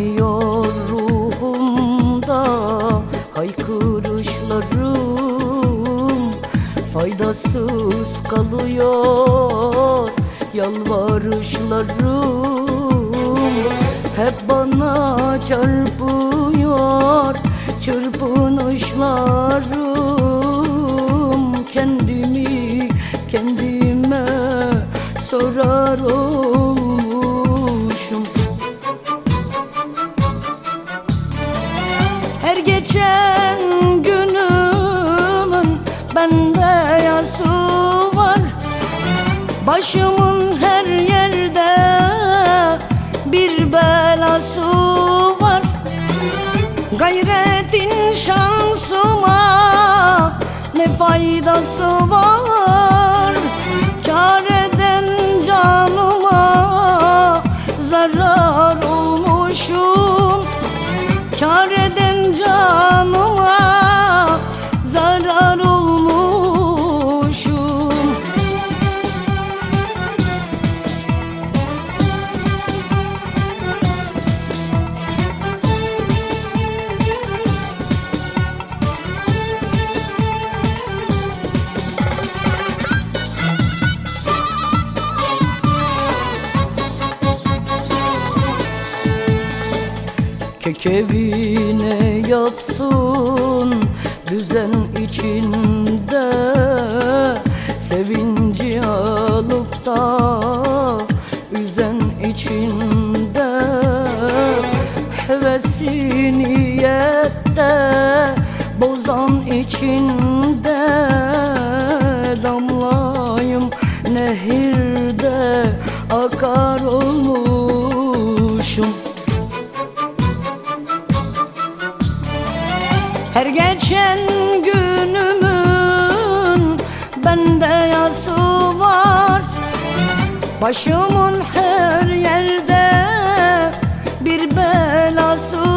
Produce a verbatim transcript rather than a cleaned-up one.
Dinmiyor ruhumda haykırışlarım, faydasız kalıyor yalvarışlarım. Hep bana çarpıyor çırpınışlarım. Kendimi kendime sorar olmuşum. Her geçen günümün bende yası var. Başımın her yerde bir belası var. Gayretin şansıma ne faydası var? Kâr eden canıma zarar olmuşum. Kâr eden canıma zarar olmuşum. Kek evine yapsın düzen içinde, sevinci alıp da üzen içinde. Hevesi niyette bozan içinde, damlayım nehirde akar olmuşum. Her geçen günümün bende yası var. Başımın her yerde bir belası